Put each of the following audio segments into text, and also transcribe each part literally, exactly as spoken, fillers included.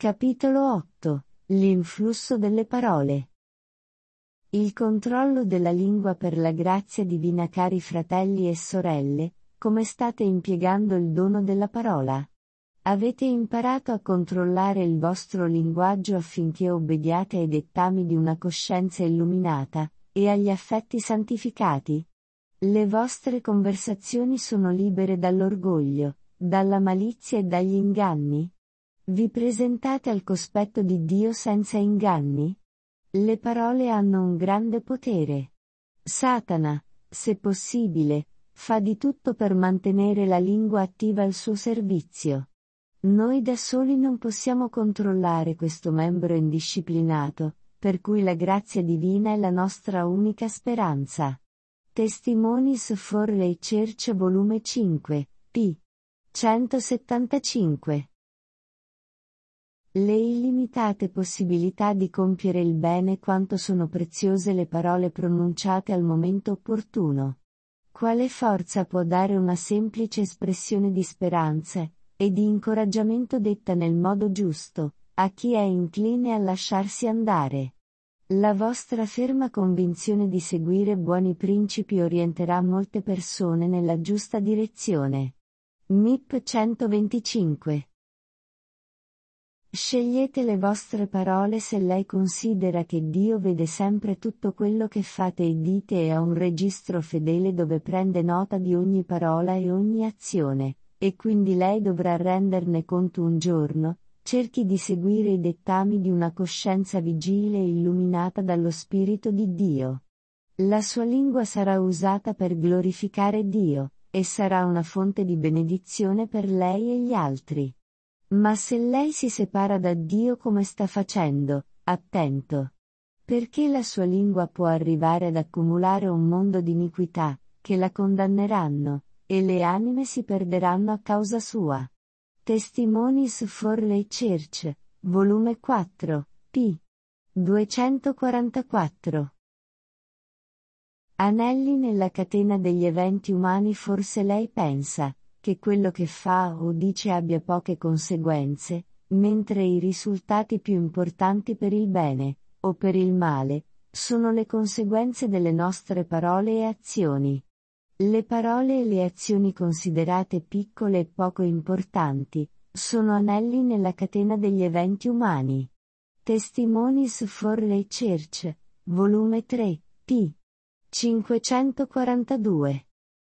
Capitolo otto. L'influsso delle parole. Il controllo della lingua per la grazia divina. Cari fratelli e sorelle, come state impiegando il dono della parola? Avete imparato a controllare il vostro linguaggio affinché obbediate ai dettami di una coscienza illuminata, e agli affetti santificati? Le vostre conversazioni sono libere dall'orgoglio, dalla malizia e dagli inganni? Vi presentate al cospetto di Dio senza inganni? Le parole hanno un grande potere. Satana, se possibile, fa di tutto per mantenere la lingua attiva al suo servizio. Noi da soli non possiamo controllare questo membro indisciplinato, per cui la grazia divina è la nostra unica speranza. Testimonies for the Church volume cinque, p. centosettantacinque. Le illimitate possibilità di compiere il bene. Quanto sono preziose le parole pronunciate al momento opportuno. Quale forza può dare una semplice espressione di speranza e di incoraggiamento detta nel modo giusto, a chi è incline a lasciarsi andare? La vostra ferma convinzione di seguire buoni principi orienterà molte persone nella giusta direzione. M I P centoventicinque. Scegliete le vostre parole se lei considera che Dio vede sempre tutto quello che fate e dite e ha un registro fedele dove prende nota di ogni parola e ogni azione, e quindi lei dovrà renderne conto un giorno. Cerchi di seguire i dettami di una coscienza vigile e illuminata dallo Spirito di Dio. La sua lingua sarà usata per glorificare Dio, e sarà una fonte di benedizione per lei e gli altri. Ma se lei si separa da Dio come sta facendo, attento. Perché la sua lingua può arrivare ad accumulare un mondo di iniquità, che la condanneranno, e le anime si perderanno a causa sua. Testimonies for the Church, volume quattro, p. duecentoquarantaquattro. Anelli nella catena degli eventi umani. Forse lei pensa che quello che fa o dice abbia poche conseguenze, mentre i risultati più importanti per il bene, o per il male, sono le conseguenze delle nostre parole e azioni. Le parole e le azioni considerate piccole e poco importanti, sono anelli nella catena degli eventi umani. Testimonies for the Church, volume tre, p. cinquecentoquarantadue.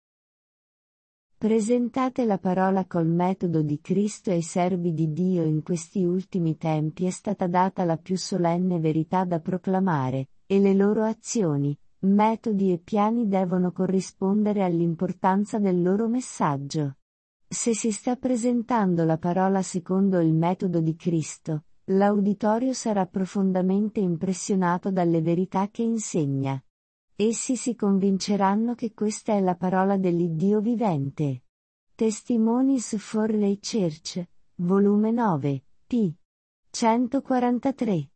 Presentate la parola col metodo di Cristo ai servi di Dio. In questi ultimi tempi è stata data la più solenne verità da proclamare, e le loro azioni, metodi e piani devono corrispondere all'importanza del loro messaggio. Se si sta presentando la parola secondo il metodo di Cristo, l'auditorio sarà profondamente impressionato dalle verità che insegna. Essi si convinceranno che questa è la parola dell'Iddio vivente. Testimonies for the Church, volume nove, p. centoquarantatré.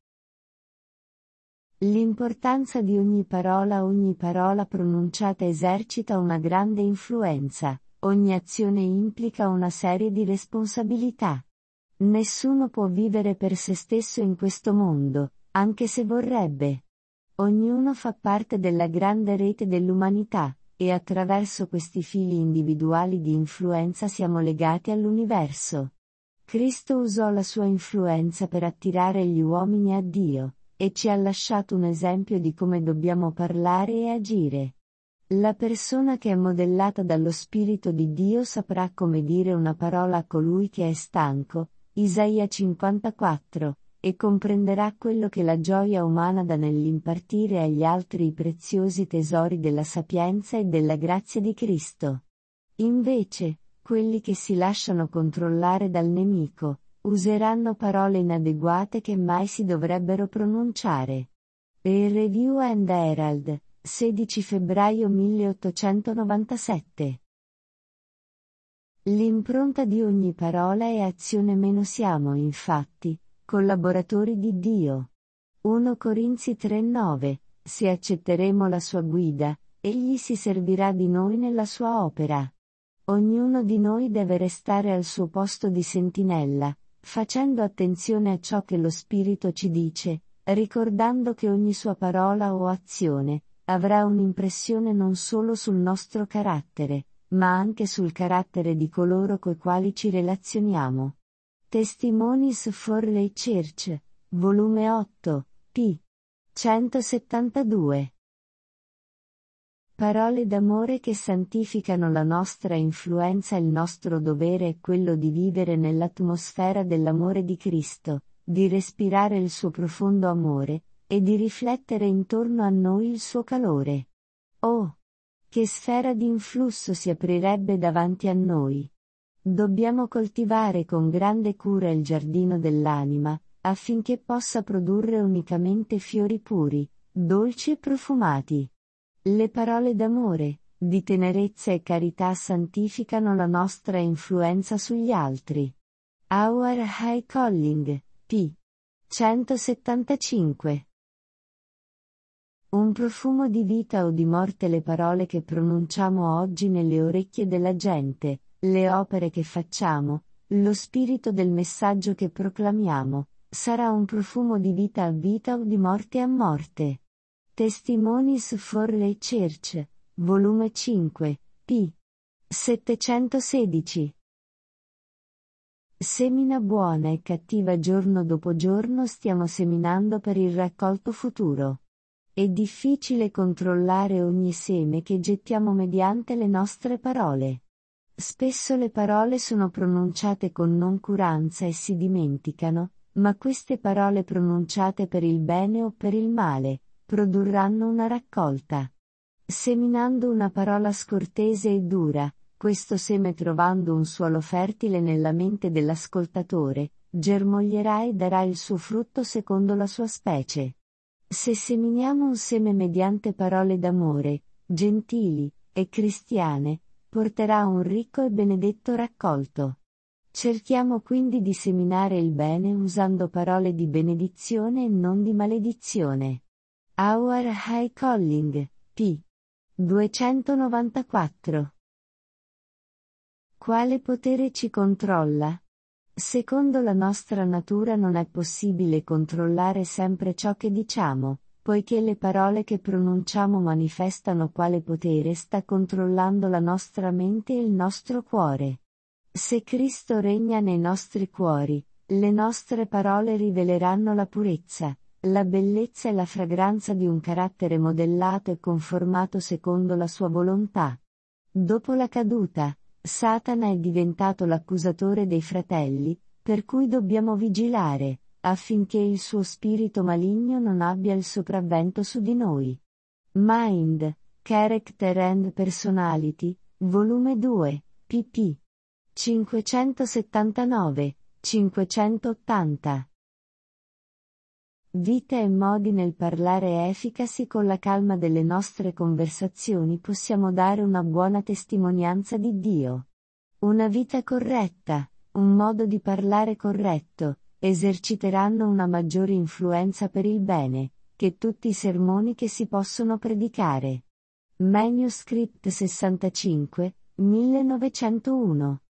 L'importanza di ogni parola. Ogni parola pronunciata esercita una grande influenza, ogni azione implica una serie di responsabilità. Nessuno può vivere per se stesso in questo mondo, anche se vorrebbe. Ognuno fa parte della grande rete dell'umanità, e attraverso questi fili individuali di influenza siamo legati all'universo. Cristo usò la sua influenza per attirare gli uomini a Dio, e ci ha lasciato un esempio di come dobbiamo parlare e agire. La persona che è modellata dallo Spirito di Dio saprà come dire una parola a colui che è stanco, Isaia cinquantaquattro, e comprenderà quello che la gioia umana dà nell'impartire agli altri i preziosi tesori della sapienza e della grazia di Cristo. Invece, quelli che si lasciano controllare dal nemico, useranno parole inadeguate che mai si dovrebbero pronunciare. A Review and Herald, sedici febbraio milleottocentonovantasette. L'impronta di ogni parola e azione. Meno siamo, infatti, collaboratori di Dio. primo Corinzi tre nove, se accetteremo la sua guida, egli si servirà di noi nella sua opera. Ognuno di noi deve restare al suo posto di sentinella, facendo attenzione a ciò che lo Spirito ci dice, ricordando che ogni sua parola o azione avrà un'impressione non solo sul nostro carattere, ma anche sul carattere di coloro coi quali ci relazioniamo. Testimonies for the Church, volume otto, p. centosettantadue. Parole d'amore che santificano la nostra influenza. Il nostro dovere è quello di vivere nell'atmosfera dell'amore di Cristo, di respirare il suo profondo amore, e di riflettere intorno a noi il suo calore. Oh! Che sfera di influsso si aprirebbe davanti a noi! Dobbiamo coltivare con grande cura il giardino dell'anima, affinché possa produrre unicamente fiori puri, dolci e profumati. Le parole d'amore, di tenerezza e carità santificano la nostra influenza sugli altri. Our High Calling, p. centosettantacinque. Un profumo di vita o di morte. Le parole che pronunciamo oggi nelle orecchie della gente, le opere che facciamo, lo spirito del messaggio che proclamiamo, sarà un profumo di vita a vita o di morte a morte. Testimonies for the Church, volume cinque, p. settecentosedici. Semina buona e cattiva. Giorno dopo giorno stiamo seminando per il raccolto futuro. È difficile controllare ogni seme che gettiamo mediante le nostre parole. Spesso le parole sono pronunciate con noncuranza e si dimenticano, ma queste parole pronunciate per il bene o per il male produrranno una raccolta. Seminando una parola scortese e dura, questo seme, trovando un suolo fertile nella mente dell'ascoltatore, germoglierà e darà il suo frutto secondo la sua specie. Se seminiamo un seme mediante parole d'amore, gentili e cristiane, porterà un ricco e benedetto raccolto. Cerchiamo quindi di seminare il bene usando parole di benedizione e non di maledizione. Our High Calling, p. duecentonovantaquattro. Quale potere ci controlla? Secondo la nostra natura non è possibile controllare sempre ciò che diciamo, poiché le parole che pronunciamo manifestano quale potere sta controllando la nostra mente e il nostro cuore. Se Cristo regna nei nostri cuori, le nostre parole riveleranno la purezza, la bellezza e la fragranza di un carattere modellato e conformato secondo la sua volontà. Dopo la caduta, Satana è diventato l'accusatore dei fratelli, per cui dobbiamo vigilare, affinché il suo spirito maligno non abbia il sopravvento su di noi. Mind, Character and Personality, volume due, pp. cinquecentosettantanove, cinquecentottanta. Vita e modi nel parlare efficaci. Con la calma delle nostre conversazioni possiamo dare una buona testimonianza di Dio. Una vita corretta, un modo di parlare corretto, eserciteranno una maggiore influenza per il bene, che tutti i sermoni che si possono predicare. Manuscript sessantacinque, millenovecentouno.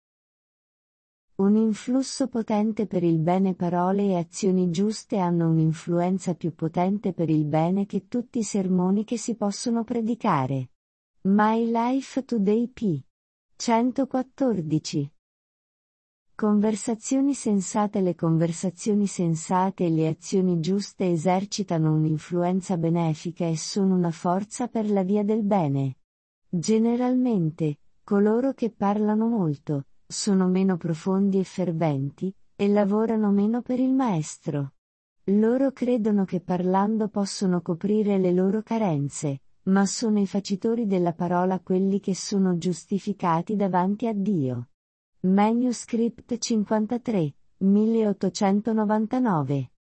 Un influsso potente per il bene. Parole e azioni giuste hanno un'influenza più potente per il bene che tutti i sermoni che si possono predicare. My Life Today p. centoquattordici. Conversazioni sensate. Le conversazioni sensate e le azioni giuste esercitano un'influenza benefica e sono una forza per la via del bene. Generalmente, coloro che parlano molto sono meno profondi e ferventi, e lavorano meno per il Maestro. Loro credono che parlando possono coprire le loro carenze, ma sono i facitori della parola quelli che sono giustificati davanti a Dio. Manuscript cinquantatré, milleottocentonovantanove.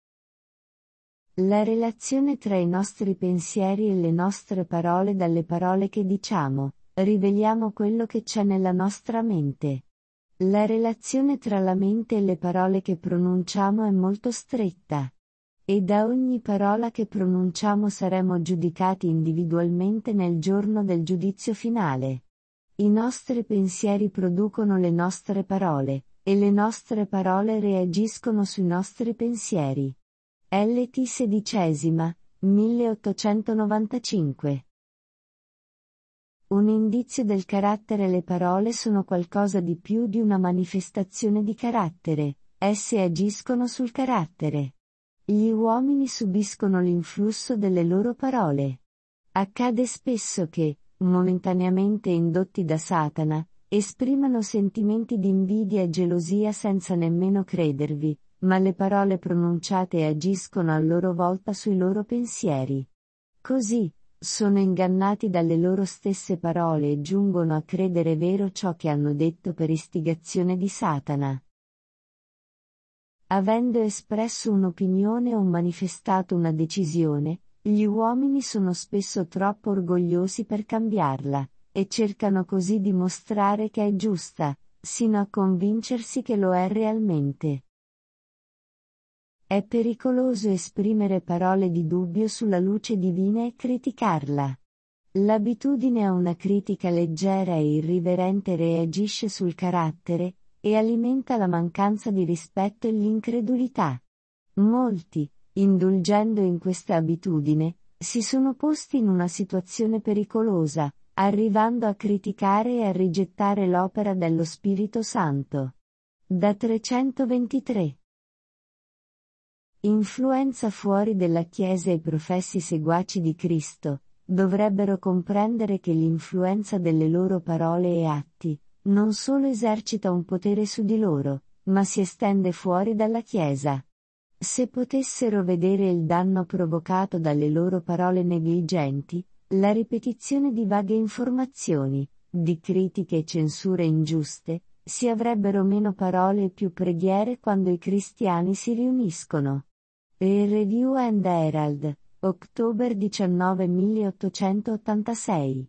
La relazione tra i nostri pensieri e le nostre parole. Dalle parole che diciamo, riveliamo quello che c'è nella nostra mente. La relazione tra la mente e le parole che pronunciamo è molto stretta. E da ogni parola che pronunciamo saremo giudicati individualmente nel giorno del giudizio finale. I nostri pensieri producono le nostre parole, e le nostre parole reagiscono sui nostri pensieri. L T sedicesima, milleottocentonovantacinque. Un indizio del carattere. Le parole sono qualcosa di più di una manifestazione di carattere, esse agiscono sul carattere. Gli uomini subiscono l'influsso delle loro parole. Accade spesso che, momentaneamente indotti da Satana, esprimano sentimenti di invidia e gelosia senza nemmeno credervi, ma le parole pronunciate agiscono a loro volta sui loro pensieri. Così, sono ingannati dalle loro stesse parole e giungono a credere vero ciò che hanno detto per istigazione di Satana. Avendo espresso un'opinione o manifestato una decisione, gli uomini sono spesso troppo orgogliosi per cambiarla, e cercano così di mostrare che è giusta, sino a convincersi che lo è realmente. È pericoloso esprimere parole di dubbio sulla luce divina e criticarla. L'abitudine a una critica leggera e irriverente reagisce sul carattere, e alimenta la mancanza di rispetto e l'incredulità. Molti, indulgendo in questa abitudine, si sono posti in una situazione pericolosa, arrivando a criticare e a rigettare l'opera dello Spirito Santo. Da trecentoventitré. Influenza fuori della Chiesa. I professi seguaci di Cristo dovrebbero comprendere che l'influenza delle loro parole e atti non solo esercita un potere su di loro, ma si estende fuori dalla Chiesa. Se potessero vedere il danno provocato dalle loro parole negligenti, la ripetizione di vaghe informazioni, di critiche e censure ingiuste, si avrebbero meno parole e più preghiere quando i cristiani si riuniscono. Il Review and Herald, ottobre diciannove milleottocentottantasei.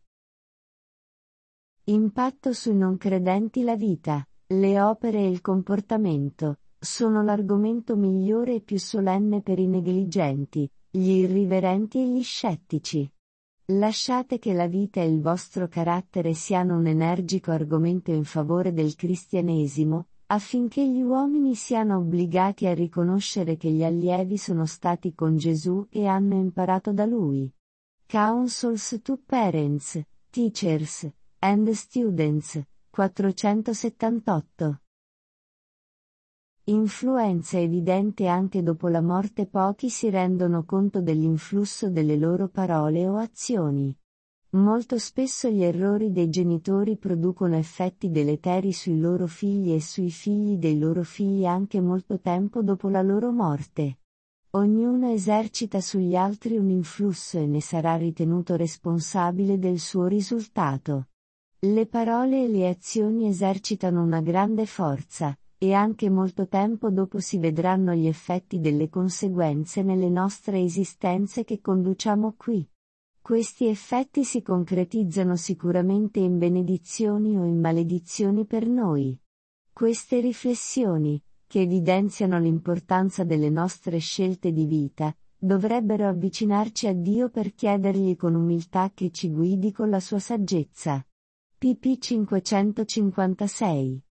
Impatto sui non credenti. La vita, le opere e il comportamento sono l'argomento migliore e più solenne per i negligenti, gli irriverenti e gli scettici. Lasciate che la vita e il vostro carattere siano un energico argomento in favore del cristianesimo, affinché gli uomini siano obbligati a riconoscere che gli allievi sono stati con Gesù e hanno imparato da Lui. Counsels to Parents, Teachers, and Students, quattrocentosettantotto. Influenza evidente. Anche dopo la morte pochi si rendono conto dell'influsso delle loro parole o azioni. Molto spesso gli errori dei genitori producono effetti deleteri sui loro figli e sui figli dei loro figli anche molto tempo dopo la loro morte. Ognuno esercita sugli altri un influsso e ne sarà ritenuto responsabile del suo risultato. Le parole e le azioni esercitano una grande forza, e anche molto tempo dopo si vedranno gli effetti delle conseguenze nelle nostre esistenze che conduciamo qui. Questi effetti si concretizzano sicuramente in benedizioni o in maledizioni per noi. Queste riflessioni, che evidenziano l'importanza delle nostre scelte di vita, dovrebbero avvicinarci a Dio per chiedergli con umiltà che ci guidi con la sua saggezza. pp cinquecentocinquantasei.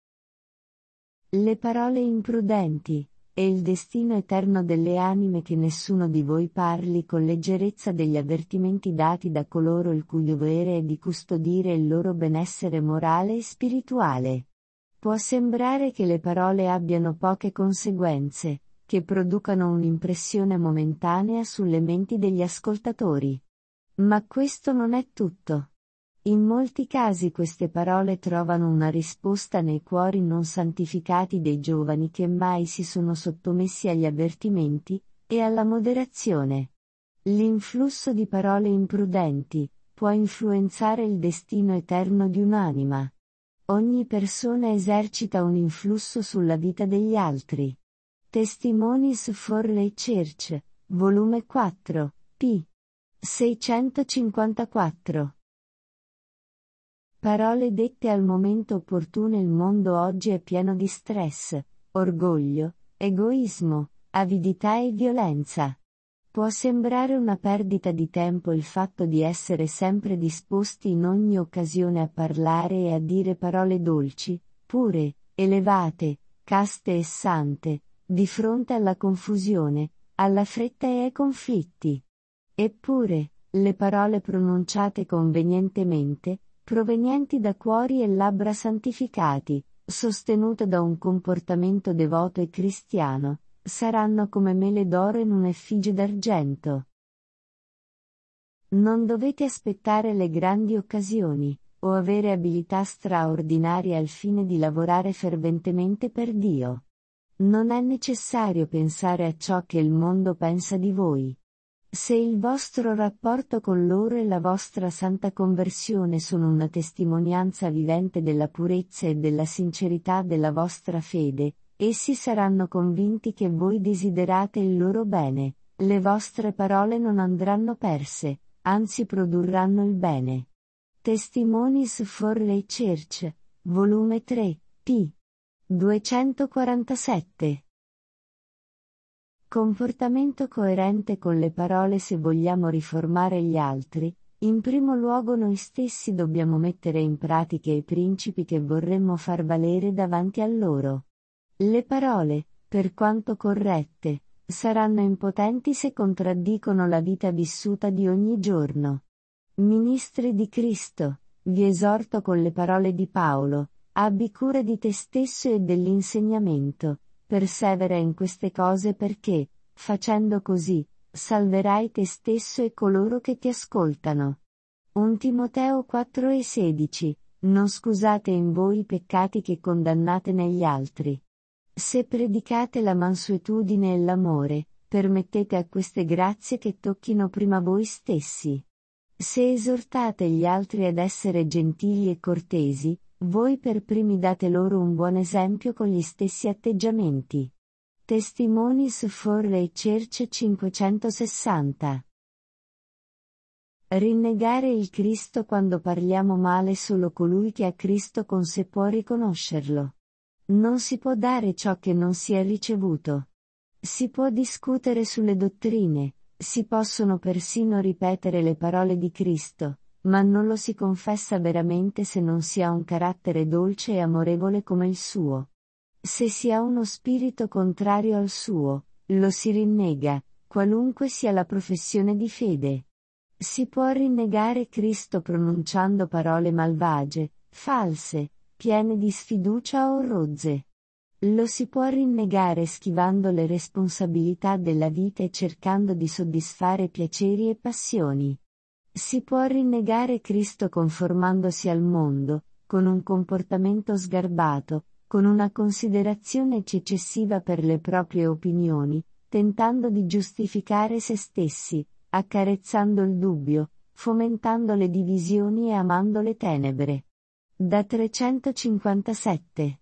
Le parole imprudenti, e il destino eterno delle anime. Che nessuno di voi parli con leggerezza degli avvertimenti dati da coloro il cui dovere è di custodire il loro benessere morale e spirituale. Può sembrare che le parole abbiano poche conseguenze, che producano un'impressione momentanea sulle menti degli ascoltatori. Ma questo non è tutto. In molti casi queste parole trovano una risposta nei cuori non santificati dei giovani che mai si sono sottomessi agli avvertimenti e alla moderazione. L'influsso di parole imprudenti può influenzare il destino eterno di un'anima. Ogni persona esercita un influsso sulla vita degli altri. Testimonies for the Church, volume quattro, p. seicentocinquantaquattro. Parole dette al momento opportuno. Il mondo oggi è pieno di stress, orgoglio, egoismo, avidità e violenza. Può sembrare una perdita di tempo il fatto di essere sempre disposti in ogni occasione a parlare e a dire parole dolci, pure, elevate, caste e sante, di fronte alla confusione, alla fretta e ai conflitti. Eppure, le parole pronunciate convenientemente, provenienti da cuori e labbra santificati, sostenute da un comportamento devoto e cristiano, saranno come mele d'oro in un'effigie d'argento. Non dovete aspettare le grandi occasioni, o avere abilità straordinarie al fine di lavorare ferventemente per Dio. Non è necessario pensare a ciò che il mondo pensa di voi. Se il vostro rapporto con loro e la vostra santa conversione sono una testimonianza vivente della purezza e della sincerità della vostra fede, essi saranno convinti che voi desiderate il loro bene, le vostre parole non andranno perse, anzi produrranno il bene. Testimonies for the Church, volume tre, p. duecentoquarantasette. Comportamento coerente con le parole. Se vogliamo riformare gli altri, in primo luogo noi stessi dobbiamo mettere in pratica i principi che vorremmo far valere davanti a loro. Le parole, per quanto corrette, saranno impotenti se contraddicono la vita vissuta di ogni giorno. Ministri di Cristo, vi esorto con le parole di Paolo: abbi cura di te stesso e dell'insegnamento, persevera in queste cose perché, facendo così, salverai te stesso e coloro che ti ascoltano. primo Timoteo quattro e sedici, non scusate in voi i peccati che condannate negli altri. Se predicate la mansuetudine e l'amore, permettete a queste grazie che tocchino prima voi stessi. Se esortate gli altri ad essere gentili e cortesi, voi per primi date loro un buon esempio con gli stessi atteggiamenti. Testimonies for the Church cinquecentosessanta. Rinnegare il Cristo. Quando parliamo male, solo colui che ha Cristo con sé può riconoscerlo. Non si può dare ciò che non si è ricevuto. Si può discutere sulle dottrine, si possono persino ripetere le parole di Cristo, ma non lo si confessa veramente se non si ha un carattere dolce e amorevole come il suo. Se si ha uno spirito contrario al suo, lo si rinnega, qualunque sia la professione di fede. Si può rinnegare Cristo pronunciando parole malvagie, false, piene di sfiducia o rozze. Lo si può rinnegare schivando le responsabilità della vita e cercando di soddisfare piaceri e passioni. Si può rinnegare Cristo conformandosi al mondo, con un comportamento sgarbato, con una considerazione eccessiva per le proprie opinioni, tentando di giustificare se stessi, accarezzando il dubbio, fomentando le divisioni e amando le tenebre. Da trecentocinquantasette.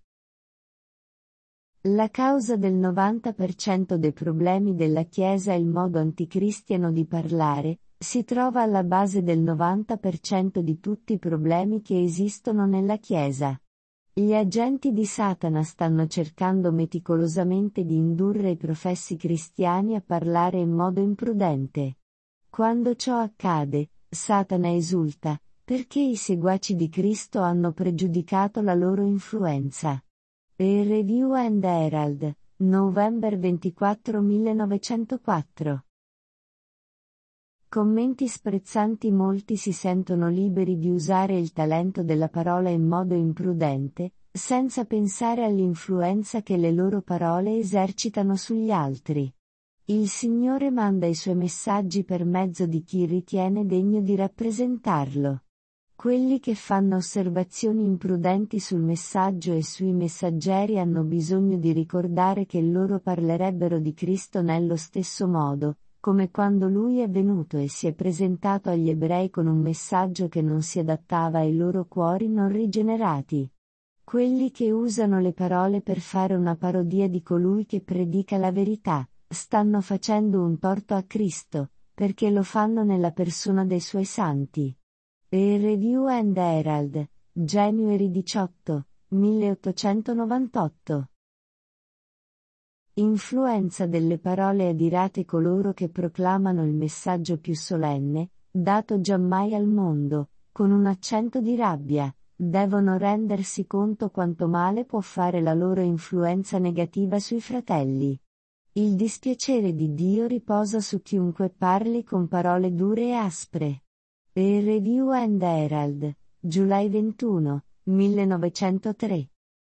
La causa del novanta per cento dei problemi della Chiesa è il modo anticristiano di parlare, si trova alla base del novanta per cento di tutti i problemi che esistono nella Chiesa. Gli agenti di Satana stanno cercando meticolosamente di indurre i professi cristiani a parlare in modo imprudente. Quando ciò accade, Satana esulta, perché i seguaci di Cristo hanno pregiudicato la loro influenza. A Review and Herald, novembre ventiquattro millenovecentoquattro. Commenti sprezzanti. Molti si sentono liberi di usare il talento della parola in modo imprudente, senza pensare all'influenza che le loro parole esercitano sugli altri. Il Signore manda i suoi messaggi per mezzo di chi ritiene degno di rappresentarlo. Quelli che fanno osservazioni imprudenti sul messaggio e sui messaggeri hanno bisogno di ricordare che loro parlerebbero di Cristo nello stesso modo, come quando Lui è venuto e si è presentato agli ebrei con un messaggio che non si adattava ai loro cuori non rigenerati. Quelli che usano le parole per fare una parodia di colui che predica la verità, stanno facendo un torto a Cristo, perché lo fanno nella persona dei suoi santi. A Review and Herald, January diciotto, milleottocentonovantotto. Influenza delle parole adirate. Coloro che proclamano il messaggio più solenne, dato giammai al mondo, con un accento di rabbia, Devono rendersi conto quanto male può fare la loro influenza negativa sui fratelli. Il dispiacere di Dio riposa su chiunque parli con parole dure e aspre. Il Review and Herald, July ventuno, millenovecentotre.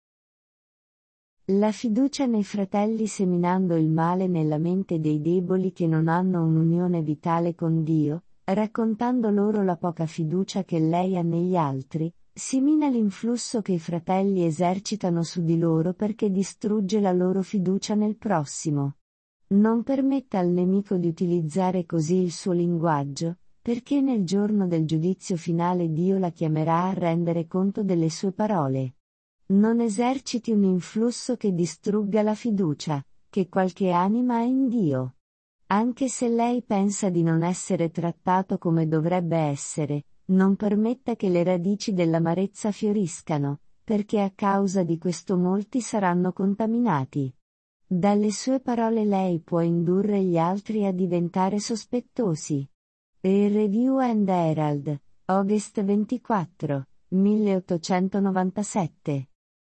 La fiducia nei fratelli seminando il male nella mente dei deboli che non hanno un'unione vitale con Dio, raccontando loro la poca fiducia che lei ha negli altri, semina l'influsso che i fratelli esercitano su di loro perché distrugge la loro fiducia nel prossimo. Non permetta al nemico di utilizzare così il suo linguaggio, perché nel giorno del giudizio finale Dio la chiamerà a rendere conto delle sue parole. Non eserciti un influsso che distrugga la fiducia, che qualche anima ha in Dio. Anche se lei pensa di non essere trattato come dovrebbe essere, non permetta che le radici dell'amarezza fioriscano, perché a causa di questo molti saranno contaminati. Dalle sue parole lei può indurre gli altri a diventare sospettosi. Il Review and Herald, August ventiquattro, milleottocentonovantasette.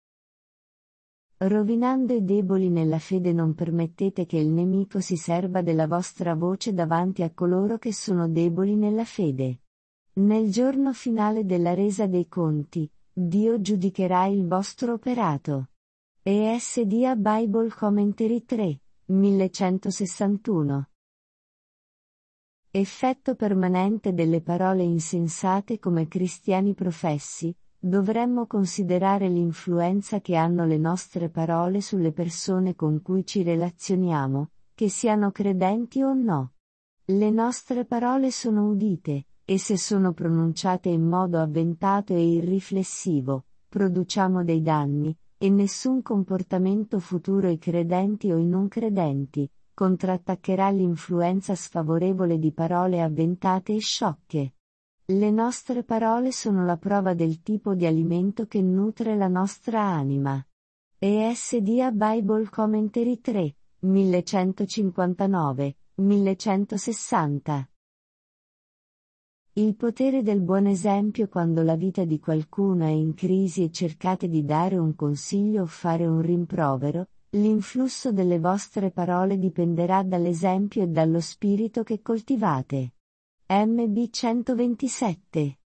Rovinando i deboli nella fede non permettete che il nemico si serva della vostra voce davanti a coloro che sono deboli nella fede. Nel giorno finale della resa dei conti, Dio giudicherà il vostro operato. E S D A Bible Commentary tre, millecentosessantuno. Effetto permanente delle parole insensate come cristiani professi, dovremmo considerare l'influenza che hanno le nostre parole sulle persone con cui ci relazioniamo, che siano credenti o no. Le nostre parole sono udite, e se sono pronunciate in modo avventato e irriflessivo, produciamo dei danni, e nessun comportamento futuro i credenti o i non credenti contrattaccherà l'influenza sfavorevole di parole avventate e sciocche. Le nostre parole sono la prova del tipo di alimento che nutre la nostra anima. E S D A Bible Commentary tre, millecentocinquantanove, millecentosessanta. Il potere del buon esempio quando la vita di qualcuno è in crisi e cercate di dare un consiglio o fare un rimprovero, l'influsso delle vostre parole dipenderà dall'esempio e dallo spirito che coltivate. M B centoventisette